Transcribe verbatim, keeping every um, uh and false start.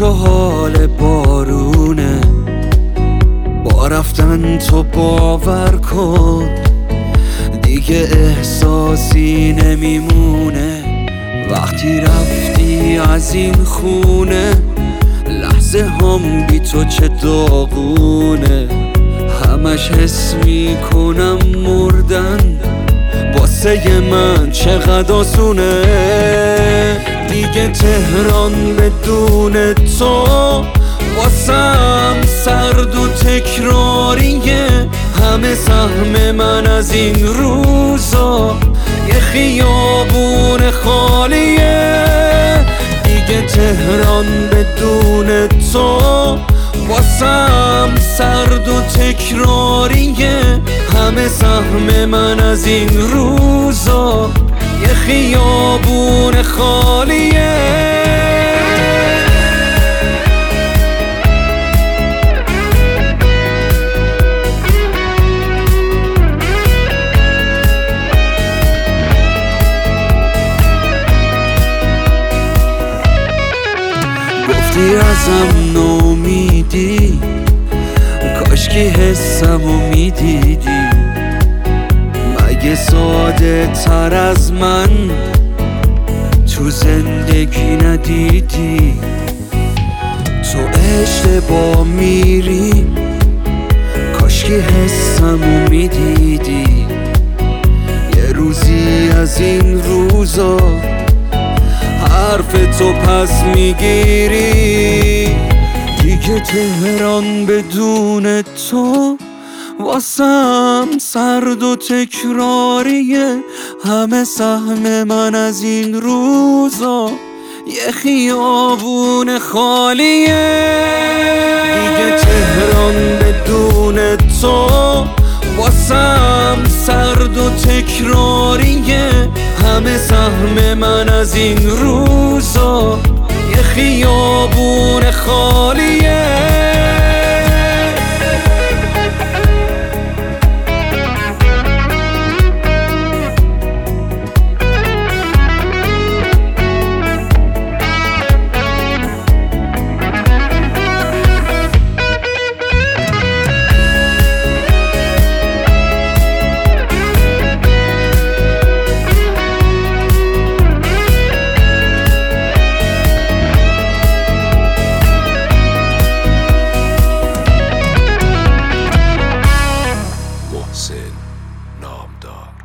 تو حال بارونه، با رفتن تو باور کن دیگه احساسی نمیمونه. وقتی رفتی از این خونه، لحظه هم بی تو چه داغونه. همش حس میکنم مردن واسه من چقدر آسونه. دیگه تهران بدون تو واسم سرد و تکراریه. همه سهم من از این روزا یه خیابون خالیه. دیگه تهران بدون تو واسم سرد و تکراریه. همه سهم من از این روزا یه خیابون خالیه. گفتی ازم نومیدی، کاشکی حسمو میدیدی. مگه ساده تر از من تو زندگی ندیدی؟ تو اشتباه میری، کاشکی حسمو میدیدی. یه روزی از این روزا حرف تو پس میگیری. دیگه تهران بدون تو واسم سرد و تکراریه. همه سهم من از این روزا یه خیابون خالیه. دیگه تهران بدون تو واسم سرد و تکراریه. همه سهم من از این روزا یه خیابون خالیه. نامدار.